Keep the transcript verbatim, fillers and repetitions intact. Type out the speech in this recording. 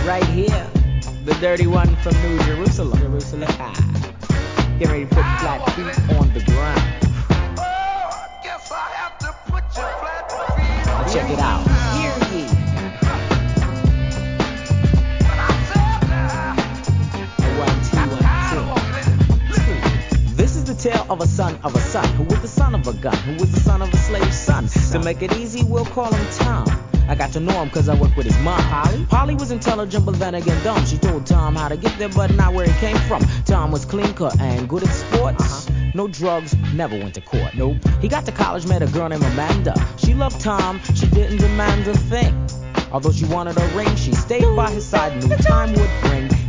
Right here, the dirty one from New Jerusalem. Jerusalem. Ah. Get ready to put flat feet on the ground. Oh, guess I have to put your flat feet on. Now check it out. Hear ye. When I said that, One, two, I one, don't want two. This is the tale of a son of a son who was the son of a gun, who was the son of a slave son. To make it easy, we'll call him Tom. I got to know him cause I work with his mom. Polly? Polly was intelligent but then again dumb. She told Tom how to get there but not where he came from. Tom was clean cut and good at sports. Uh-huh. No drugs, never went to court. Nope. He got to college, met a girl named Amanda. She loved Tom, she didn't demand a thing. Although she wanted a ring, she stayed by his side, knew time would bring